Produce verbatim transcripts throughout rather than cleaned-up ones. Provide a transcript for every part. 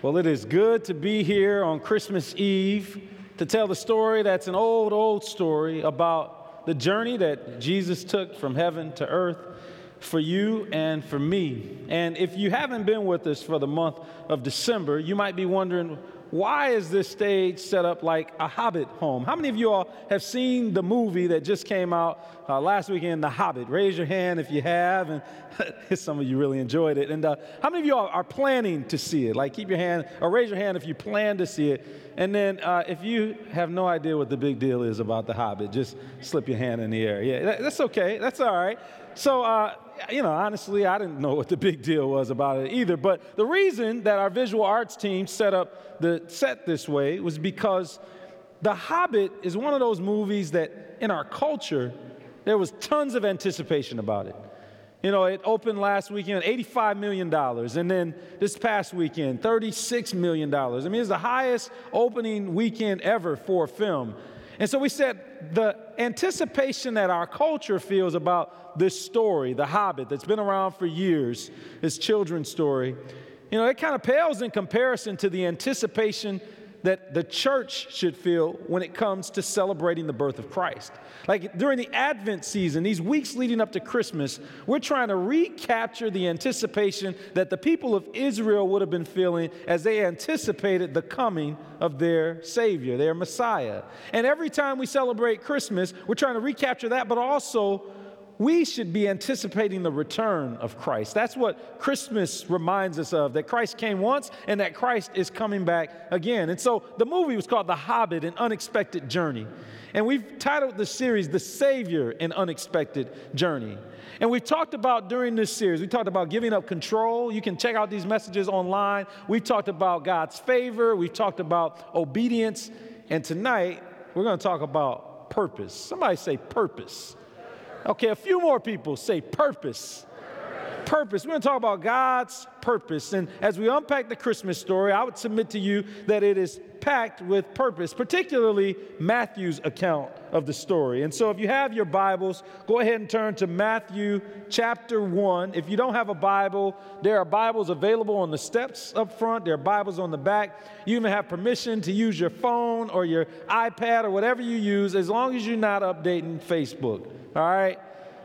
Well, it is good to be here on Christmas Eve to tell the story that's an old, old story about the journey that Jesus took from heaven to earth for you and for me. And if you haven't been with us for the month of December, you might be wondering, why is this stage set up like a Hobbit home? How many of you all have seen the movie that just came out uh, last weekend, The Hobbit? Raise your hand if you have, and some of you really enjoyed it. And uh, how many of you all are planning to see it? Like, keep your hand, or raise your hand if you plan to see it. And then uh, if you have no idea what the big deal is about The Hobbit, just slip your hand in the air. Yeah, that, that's okay. That's all right. So, uh, you know, honestly, I didn't know what the big deal was about it either. But the reason that our visual arts team set up the set this way was because The Hobbit is one of those movies that in our culture, there was tons of anticipation about it. You know, it opened last weekend, eighty-five million dollars. And then this past weekend, thirty-six million dollars. I mean, it's the highest opening weekend ever for a film. And so we said the anticipation that our culture feels about this story, The Hobbit, that's been around for years, this children's story, you know, it kind of pales in comparison to the anticipation that the church should feel when it comes to celebrating the birth of Christ. Like during the Advent season, these weeks leading up to Christmas, we're trying to recapture the anticipation that the people of Israel would have been feeling as they anticipated the coming of their Savior, their Messiah. And every time we celebrate Christmas, we're trying to recapture that, but also we should be anticipating the return of Christ. That's what Christmas reminds us of, that Christ came once and that Christ is coming back again. And so the movie was called The Hobbit, An Unexpected Journey. And we've titled the series, The Savior, An Unexpected Journey. And we've talked about during this series, we talked about giving up control. You can check out these messages online. We've talked about God's favor. We've talked about obedience. And tonight, we're going to talk about purpose. Somebody say purpose. Okay, a few more people say purpose. Purpose. We're going to talk about God's purpose. And as we unpack the Christmas story, I would submit to you that it is packed with purpose, particularly Matthew's account of the story. And so if you have your Bibles, go ahead and turn to Matthew chapter one. If you don't have a Bible, there are Bibles available on the steps up front. There are Bibles on the back. You even have permission to use your phone or your iPad or whatever you use, as long as you're not updating Facebook. All right?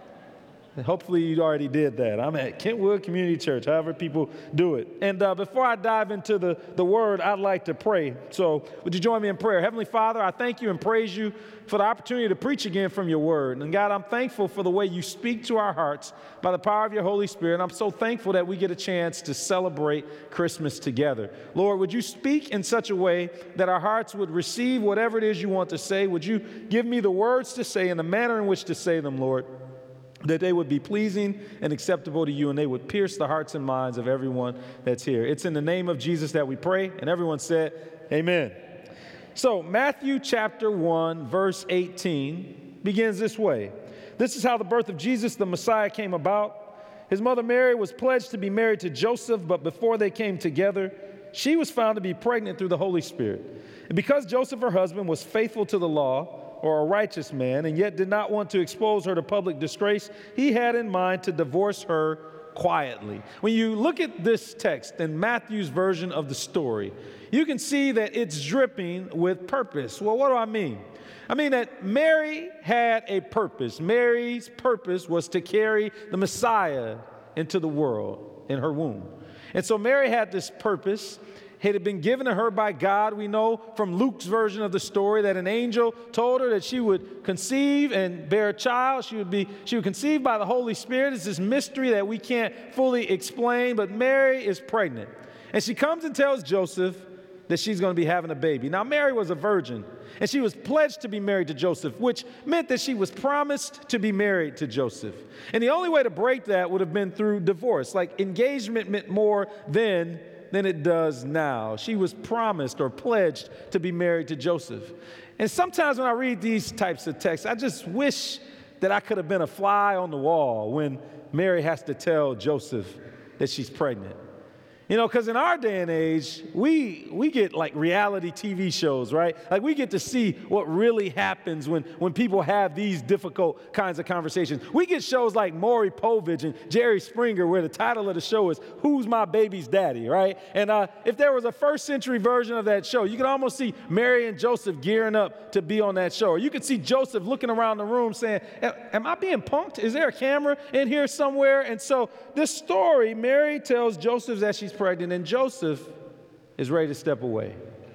Hopefully you already did that. I'm at Kentwood Community Church, however people do it. And uh, before I dive into the, the word, I'd like to pray. So would you join me in prayer? Heavenly Father, I thank you and praise you for the opportunity to preach again from your word. And God, I'm thankful for the way you speak to our hearts by the power of your Holy Spirit. I'm so thankful that we get a chance to celebrate Christmas together. Lord, would you speak in such a way that our hearts would receive whatever it is you want to say? Would you give me the words to say and the manner in which to say them, Lord, that they would be pleasing and acceptable to you, and they would pierce the hearts and minds of everyone that's here. It's in the name of Jesus that we pray, and everyone said, amen. So Matthew chapter one, verse eighteen begins this way. This is how the birth of Jesus, the Messiah, came about. His mother Mary was pledged to be married to Joseph, but before they came together, she was found to be pregnant through the Holy Spirit. And because Joseph, her husband, was faithful to the law, or a righteous man, and yet did not want to expose her to public disgrace, he had in mind to divorce her quietly. When you look at this text in Matthew's version of the story, you can see that it's dripping with purpose. Well, what do I mean? I mean that Mary had a purpose. Mary's purpose was to carry the Messiah into the world in her womb. And so Mary had this purpose. It had been given to her by God. We know from Luke's version of the story that an angel told her that she would conceive and bear a child. She would be, she would conceive by the Holy Spirit. It's this mystery that we can't fully explain, but Mary is pregnant. And she comes and tells Joseph that she's going to be having a baby. Now, Mary was a virgin, and she was pledged to be married to Joseph, which meant that she was promised to be married to Joseph. And the only way to break that would have been through divorce. Like, engagement meant more then than it does now. She was promised or pledged to be married to Joseph. And sometimes when I read these types of texts, I just wish that I could have been a fly on the wall when Mary has to tell Joseph that she's pregnant. You know, because in our day and age, we we get like reality T V shows, right? Like we get to see what really happens when, when people have these difficult kinds of conversations. We get shows like Maury Povich and Jerry Springer where the title of the show is Who's My Baby's Daddy, right? And uh, if there was a first century version of that show, you could almost see Mary and Joseph gearing up to be on that show. Or you could see Joseph looking around the room saying, am I being punked? Is there a camera in here somewhere? And so this story, Mary tells Joseph that she's pregnant, and Joseph is ready to step away.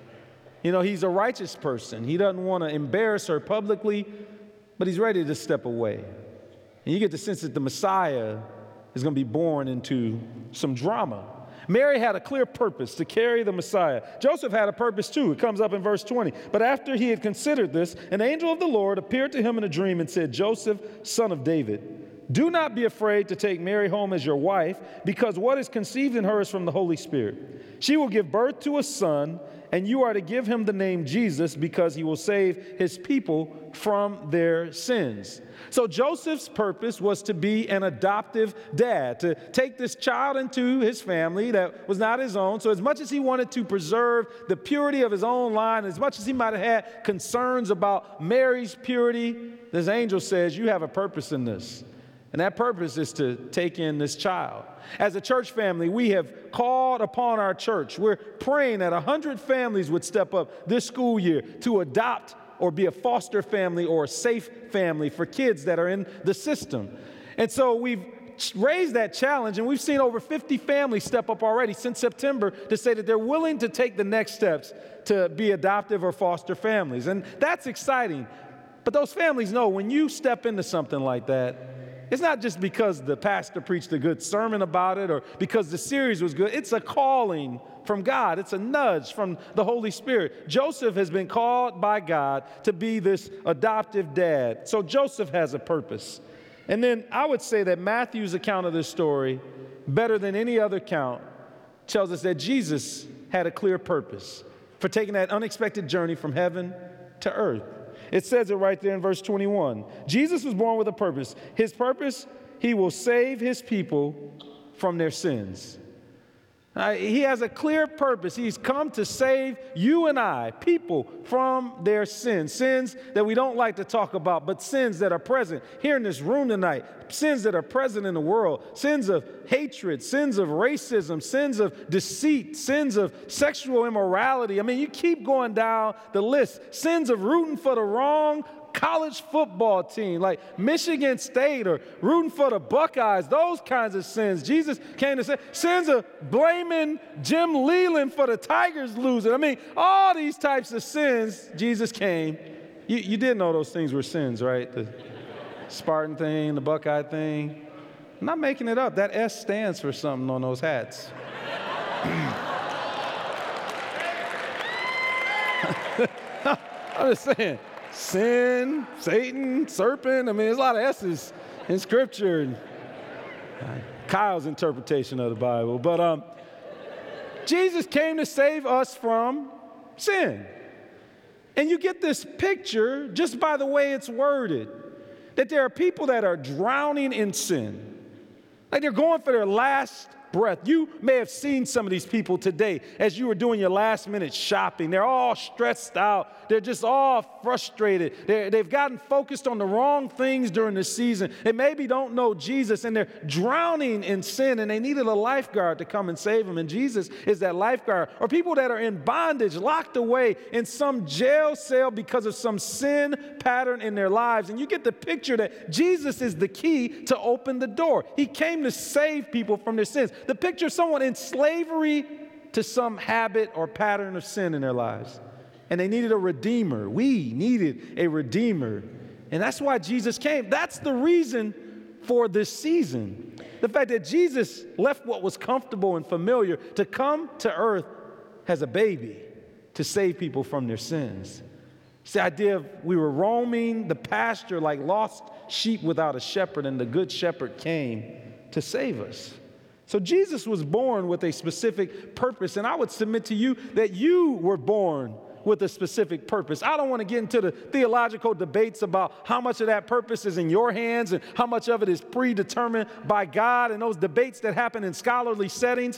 You know, he's a righteous person. He doesn't want to embarrass her publicly, but he's ready to step away. And you get the sense that the Messiah is going to be born into some drama. Mary had a clear purpose to carry the Messiah. Joseph had a purpose too. It comes up in verse twenty. But after he had considered this, an angel of the Lord appeared to him in a dream and said, Joseph, son of David, do not be afraid to take Mary home as your wife, because what is conceived in her is from the Holy Spirit. She will give birth to a son, and you are to give him the name Jesus, because he will save his people from their sins. So Joseph's purpose was to be an adoptive dad, to take this child into his family that was not his own. So as much as he wanted to preserve the purity of his own line, as much as he might have had concerns about Mary's purity, this angel says, you have a purpose in this. And that purpose is to take in this child. As a church family, we have called upon our church. We're praying that one hundred families would step up this school year to adopt or be a foster family or a safe family for kids that are in the system. And so we've raised that challenge, and we've seen over fifty families step up already since September to say that they're willing to take the next steps to be adoptive or foster families. And that's exciting. But those families know when you step into something like that, it's not just because the pastor preached a good sermon about it or because the series was good. It's a calling from God. It's a nudge from the Holy Spirit. Joseph has been called by God to be this adoptive dad. So Joseph has a purpose. And then I would say that Matthew's account of this story, better than any other account, tells us that Jesus had a clear purpose for taking that unexpected journey from heaven to earth. It says it right there in verse twenty-one. Jesus was born with a purpose. His purpose, he will save his people from their sins. Uh, he has a clear purpose. He's come to save you and I, people, from their sins. Sins that we don't like to talk about, but sins that are present here in this room tonight. Sins that are present in the world. Sins of hatred, sins of racism, sins of deceit, sins of sexual immorality. I mean, you keep going down the list. Sins of rooting for the wrong college football team like Michigan State or rooting for the Buckeyes, those kinds of sins. Jesus came to say, sins of blaming Jim Leland for the Tigers losing. I mean, all these types of sins, Jesus came. You, you did know those things were sins, right? The Spartan thing, the Buckeye thing. I'm not making it up. That S stands for something on those hats. I'm just saying. Sin, Satan, serpent. I mean, there's a lot of S's in Scripture. And, uh, Kyle's interpretation of the Bible. But um, Jesus came to save us from sin. And you get this picture just by the way it's worded, that there are people that are drowning in sin. Like they're going for their last breath. You may have seen some of these people today as you were doing your last minute shopping. They're all stressed out. They're just all frustrated. They're, they've gotten focused on the wrong things during the season. They maybe don't know Jesus, and they're drowning in sin, and they needed a lifeguard to come and save them, and Jesus is that lifeguard. Or people that are in bondage, locked away in some jail cell because of some sin pattern in their lives. And you get the picture that Jesus is the key to open the door. He came to save people from their sins. The picture of someone in slavery to some habit or pattern of sin in their lives. And they needed a redeemer. We needed a redeemer. And that's why Jesus came. That's the reason for this season. The fact that Jesus left what was comfortable and familiar to come to earth as a baby to save people from their sins. It's the idea of we were roaming the pasture like lost sheep without a shepherd, and the good shepherd came to save us. So Jesus was born with a specific purpose, and I would submit to you that you were born with a specific purpose. I don't want to get into the theological debates about how much of that purpose is in your hands and how much of it is predetermined by God, and those debates that happen in scholarly settings.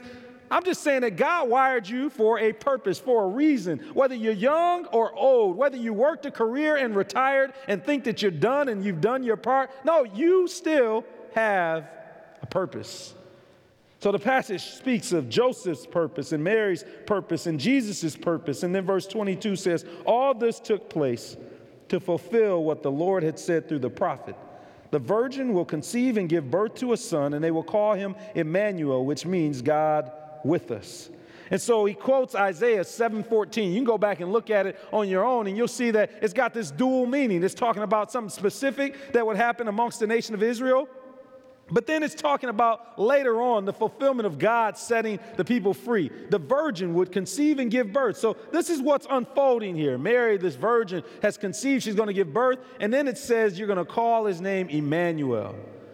I'm just saying that God wired you for a purpose, for a reason. Whether you're young or old, whether you worked a career and retired and think that you're done and you've done your part, no, you still have a purpose. So the passage speaks of Joseph's purpose and Mary's purpose and Jesus' purpose. And then verse twenty-two says, all this took place to fulfill what the Lord had said through the prophet. The virgin will conceive and give birth to a son, and they will call him Emmanuel, which means God with us. And so he quotes Isaiah seven fourteen. You can go back and look at it on your own, and you'll see that it's got this dual meaning. It's talking about something specific that would happen amongst the nation of Israel. But then it's talking about later on the fulfillment of God setting the people free. The virgin would conceive and give birth. So this is what's unfolding here. Mary, this virgin, has conceived. She's going to give birth. And then it says you're going to call his name Emmanuel.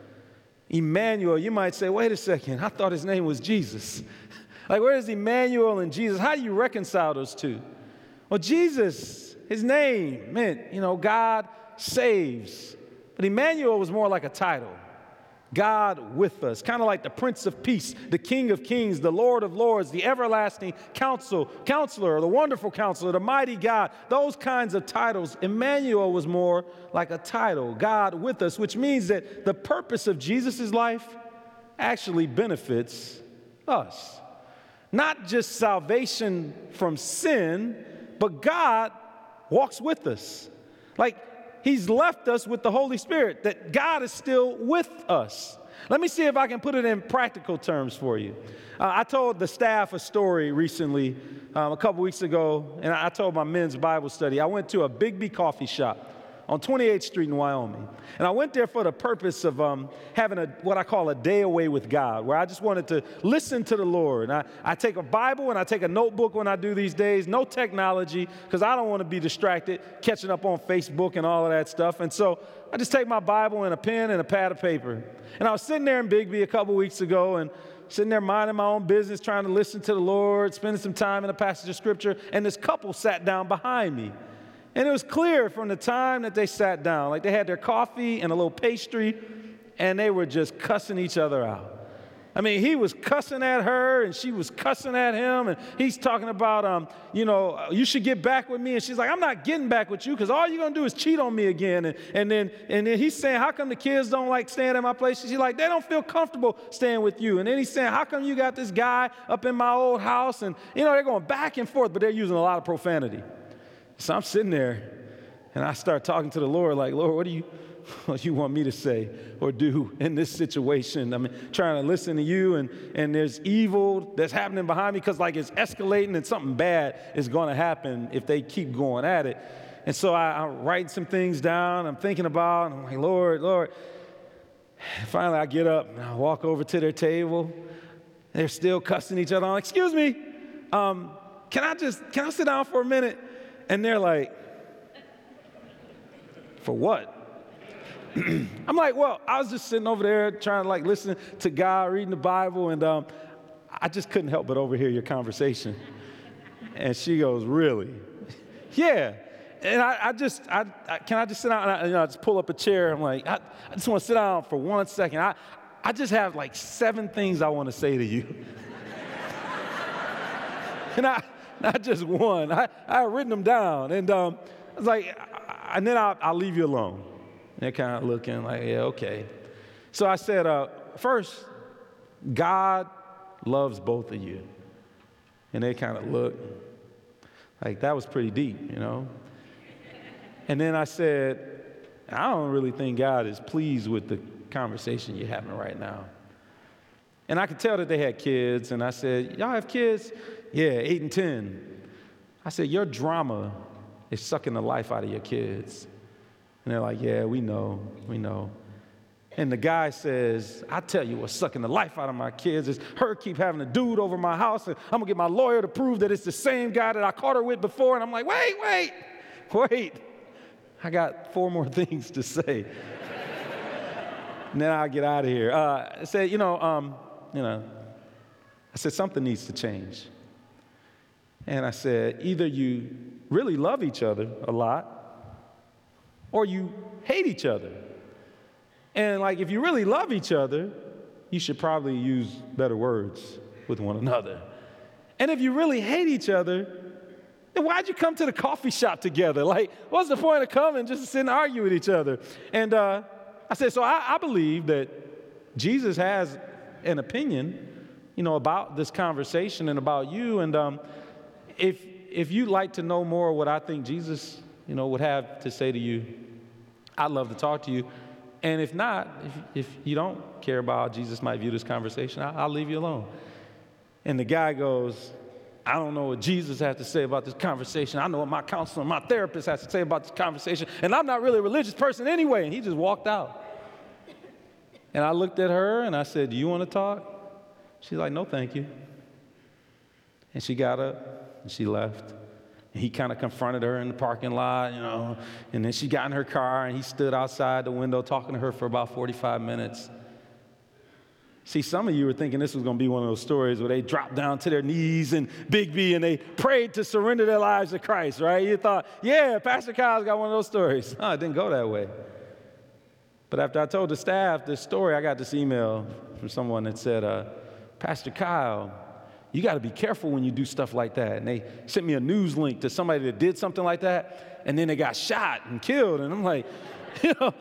Emmanuel, you might say, wait a second, I thought his name was Jesus. Like, where is Emmanuel and Jesus? How do you reconcile those two? Well, Jesus, his name meant, you know, God saves. But Emmanuel was more like a title. God with us, kind of like the Prince of Peace, the King of Kings, the Lord of Lords, the everlasting counsel, counselor, the wonderful counselor, the mighty God, those kinds of titles. Emmanuel was more like a title, God with us, which means that the purpose of Jesus' life actually benefits us. Not just salvation from sin, but God walks with us. Like, he's left us with the Holy Spirit, that God is still with us. Let me see if I can put it in practical terms for you. Uh, I told the staff a story recently, um, a couple weeks ago, and I told my men's Bible study. I went to a Big coffee shop on twenty-eighth Street in Wyoming. And I went there for the purpose of um, having a what I call a day away with God, where I just wanted to listen to the Lord. And I, I take a Bible and I take a notebook when I do these days, no technology, because I don't want to be distracted, catching up on Facebook and all of that stuff. And so I just take my Bible and a pen and a pad of paper. And I was sitting there in Bigby a couple weeks ago and sitting there minding my own business, trying to listen to the Lord, spending some time in a passage of Scripture, and this couple sat down behind me. And it was clear from the time that they sat down, like they had their coffee and a little pastry, and they were just cussing each other out. I mean, he was cussing at her, and she was cussing at him, and he's talking about, um, you know, you should get back with me. And she's like, I'm not getting back with you, because all you're going to do is cheat on me again. And, and, then, and then he's saying, how come the kids don't like staying at my place? She's like, they don't feel comfortable staying with you. And then he's saying, how come you got this guy up in my old house? And, you know, they're going back and forth, but they're using a lot of profanity. So I'm sitting there, and I start talking to the Lord like, Lord, what do you, what do you want me to say or do in this situation? I mean, trying to listen to you, and, and there's evil that's happening behind me because, like, it's escalating and something bad is going to happen if they keep going at it. And so I, I'm writing some things down. I'm thinking about, and I'm like, Lord, Lord. And finally, I get up, and I walk over to their table. They're still cussing each other. I'm like, excuse me, um, can I just, can I sit down for a minute? And they're like, for what? I'm like, well, I was just sitting over there trying to like listen to God, reading the Bible, and um, I just couldn't help but overhear your conversation. And she goes, really? Yeah. And I, I just, I, I, can I just sit down? And I, you know, I just pull up a chair. I'm like, I, I just want to sit down for one second. I, I just have like seven things I want to say to you. and I. Not just one. I, I had written them down. And um, I was like, and then I'll, I'll leave you alone. And they're kind of looking like, yeah, okay. So I said, uh, first, God loves both of you. And they kind of looked like that was pretty deep, you know. And then I said, I don't really think God is pleased with the conversation you're having right now. And I could tell that they had kids. And I said, y'all have kids? Yeah, eight and ten. I said, your drama is sucking the life out of your kids. And they're like, yeah, we know, we know. And the guy says, I tell you what's sucking the life out of my kids is her keep having a dude over my house, and I'm going to get my lawyer to prove that it's the same guy that I caught her with before. And I'm like, wait, wait, wait. I got four more things to say. And then I'll get out of here. Uh, I said, you know, um, you know, I said, something needs to change. And I said, either you really love each other a lot, or you hate each other. And like, if you really love each other, you should probably use better words. with one another. And if you really hate each other, then why'd you come to the coffee shop together? Like, what's the point of coming just to sit and argue with each other? And uh, I said, so I, I believe that Jesus has an opinion, you know, about this conversation and about you. And um, if if you'd like to know more what I think Jesus, you know, would have to say to you, I'd love to talk to you. And if not, if, if you don't care about how Jesus might view this conversation, I, I'll leave you alone. And the guy goes, I don't know what Jesus has to say about this conversation. I know what my counselor, my therapist has to say about this conversation. And I'm not really a religious person anyway. And he just walked out. And I looked at her and I said, do you want to talk? She's like, no, thank you. And she got up and she left. And he kind of confronted her in the parking lot, you know. And then she got in her car and he stood outside the window talking to her for about forty-five minutes. See, some of you were thinking this was going to be one of those stories where they dropped down to their knees in Big B and they prayed to surrender their lives to Christ, right? You thought, yeah, Pastor Kyle's got one of those stories. No, it didn't go that way. But after I told the staff this story, I got this email from someone that said, uh, Pastor Kyle, you got to be careful when you do stuff like that. And they sent me a news link to somebody that did something like that, and then they got shot and killed. And I'm like, you know,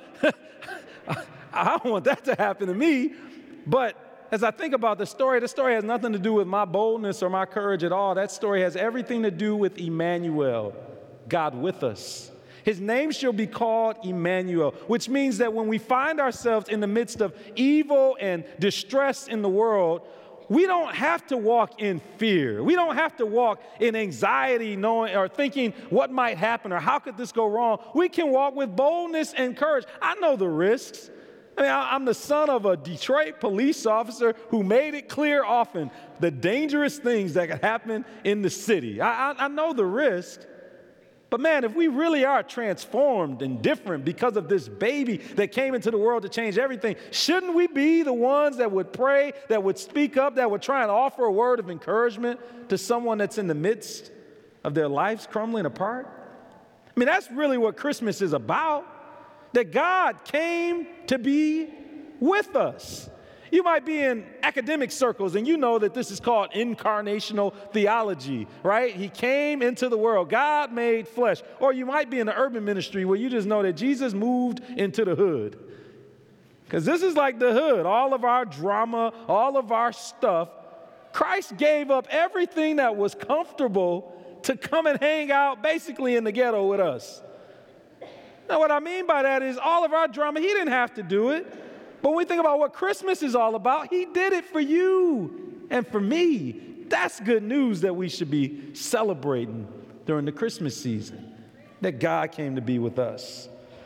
I don't want that to happen to me. But as I think about the story, the story has nothing to do with my boldness or my courage at all. That story has everything to do with Emmanuel, God with us. His name shall be called Emmanuel, which means that when we find ourselves in the midst of evil and distress in the world, we don't have to walk in fear. We don't have to walk in anxiety, knowing or thinking what might happen or how could this go wrong. We can walk with boldness and courage. I know the risks. I mean, I'm the son of a Detroit police officer who made it clear often the dangerous things that could happen in the city. I, I, I know the risk. But man, if we really are transformed and different because of this baby that came into the world to change everything, shouldn't we be the ones that would pray, that would speak up, that would try and offer a word of encouragement to someone that's in the midst of their lives crumbling apart? I mean, that's really what Christmas is about, that God came to be with us. You might be in academic circles and you know that this is called incarnational theology, right? He came into the world. God made flesh. Or you might be in the urban ministry where you just know that Jesus moved into the hood. Because this is like the hood. All of our drama, all of our stuff. Christ gave up everything that was comfortable to come and hang out basically in the ghetto with us. Now, what I mean by that is all of our drama, he didn't have to do it. But when we think about what Christmas is all about, he did it for you and for me. That's good news that we should be celebrating during the Christmas season, that God came to be with us.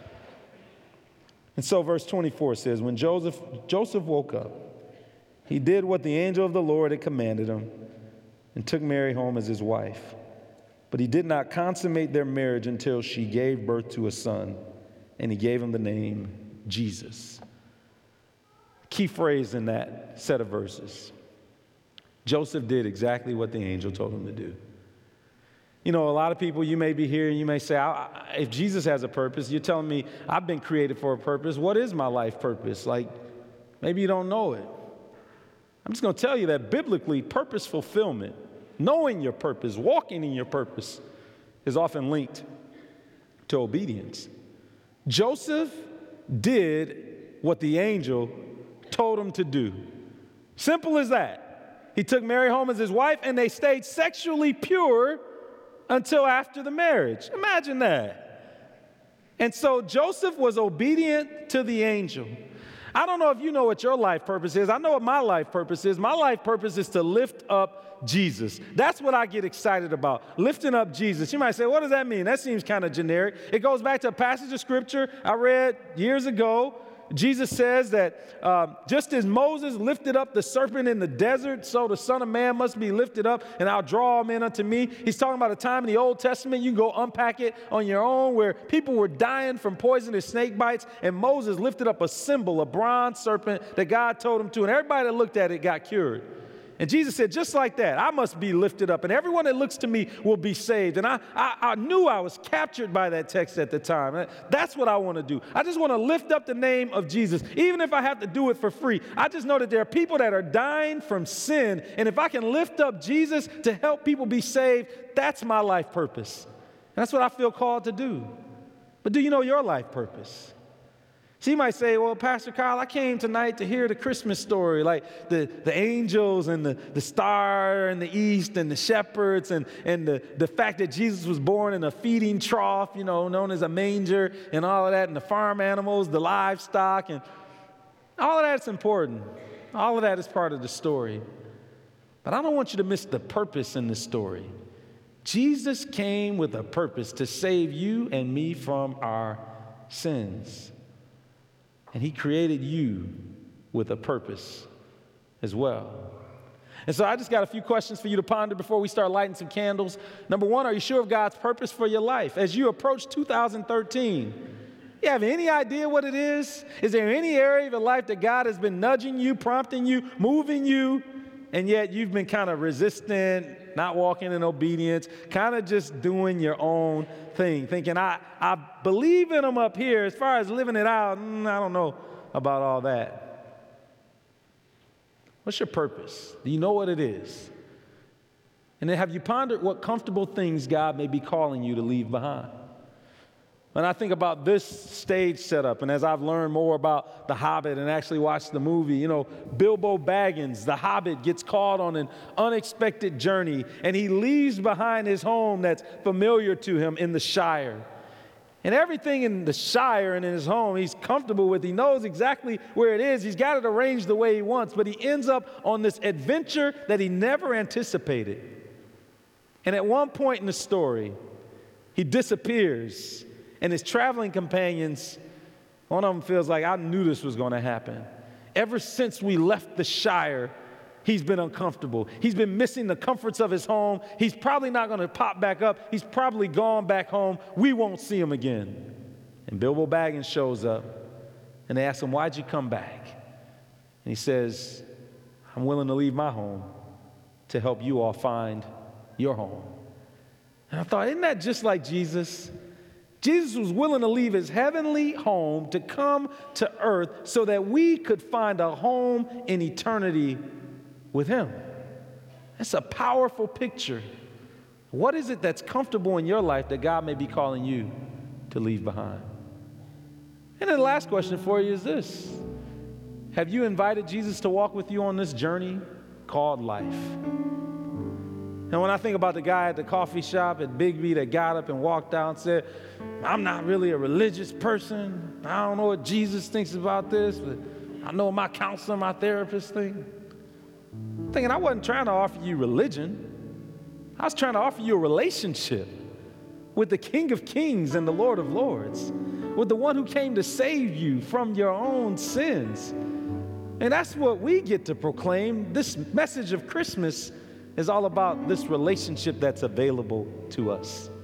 And so verse twenty-four says, when Joseph, Joseph woke up, he did what the angel of the Lord had commanded him and took Mary home as his wife. But he did not consummate their marriage until she gave birth to a son, and he gave him the name Jesus. Key phrase in that set of verses. Joseph did exactly what the angel told him to do. You know, a lot of people, you may be here and you may say, I, I, if Jesus has a purpose, you're telling me I've been created for a purpose. What is my life purpose? Like, maybe you don't know it. I'm just going to tell you that biblically, purpose fulfillment, knowing your purpose, walking in your purpose, is often linked to obedience. Joseph did what the angel told him to do. Simple as that. He took Mary home as his wife, and they stayed sexually pure until after the marriage. Imagine that. And so Joseph was obedient to the angel. I don't know if you know what your life purpose is. I know what my life purpose is. My life purpose is to lift up Jesus. That's what I get excited about, lifting up Jesus. You might say, what does that mean? That seems kind of generic. It goes back to a passage of scripture I read years ago. Jesus says that uh, just as Moses lifted up the serpent in the desert, so the Son of Man must be lifted up, and I'll draw men unto me. He's talking about a time in the Old Testament. You can go unpack it on your own, where people were dying from poisonous snake bites, and Moses lifted up a symbol, a bronze serpent that God told him to, and everybody that looked at it got cured. And Jesus said, just like that, I must be lifted up, and everyone that looks to me will be saved. And I, I, I knew I was captured by that text at the time. That's what I want to do. I just want to lift up the name of Jesus, even if I have to do it for free. I just know that there are people that are dying from sin, and if I can lift up Jesus to help people be saved, that's my life purpose. And that's what I feel called to do. But do you know your life purpose? So you might say, well, Pastor Kyle, I came tonight to hear the Christmas story, like the, the angels and the, the star in the east and the shepherds and, and the, the fact that Jesus was born in a feeding trough, you know, known as a manger and all of that, and the farm animals, the livestock, and all of that's important. All of that is part of the story. But I don't want you to miss the purpose in the story. Jesus came with a purpose to save you and me from our sins. And he created you with a purpose as well. And so I just got a few questions for you to ponder before we start lighting some candles. Number one, are you sure of God's purpose for your life? As you approach two thousand thirteen, you have any idea what it is? Is there any area of your life that God has been nudging you, prompting you, moving you, and yet you've been kind of resistant, not walking in obedience, kind of just doing your own thing, thinking, I, I believe in them up here. As far as living it out, mm, I don't know about all that. What's your purpose? Do you know what it is? And then have you pondered what comfortable things God may be calling you to leave behind? When I think about this stage setup, and as I've learned more about The Hobbit and actually watched the movie, you know, Bilbo Baggins, the Hobbit, gets called on an unexpected journey, and he leaves behind his home that's familiar to him in the Shire. And everything in the Shire and in his home, he's comfortable with. He knows exactly where it is. He's got it arranged the way he wants, but he ends up on this adventure that he never anticipated. And at one point in the story, he disappears. And his traveling companions, one of them feels like, I knew this was going to happen. Ever since we left the Shire, he's been uncomfortable. He's been missing the comforts of his home. He's probably not going to pop back up. He's probably gone back home. We won't see him again. And Bilbo Baggins shows up, and they ask him, why'd you come back? And he says, I'm willing to leave my home to help you all find your home. And I thought, isn't that just like Jesus? Jesus was willing to leave his heavenly home to come to earth so that we could find a home in eternity with him. That's a powerful picture. What is it that's comfortable in your life that God may be calling you to leave behind? And then the last question for you is this. Have you invited Jesus to walk with you on this journey called life? And when I think about the guy at the coffee shop at Bigby that got up and walked out and said, I'm not really a religious person. I don't know what Jesus thinks about this, but I know what my counselor, my therapist think. I'm thinking I wasn't trying to offer you religion. I was trying to offer you a relationship with the King of Kings and the Lord of Lords, with the one who came to save you from your own sins. And that's what we get to proclaim. This message of Christmas is all about this relationship that's available to us.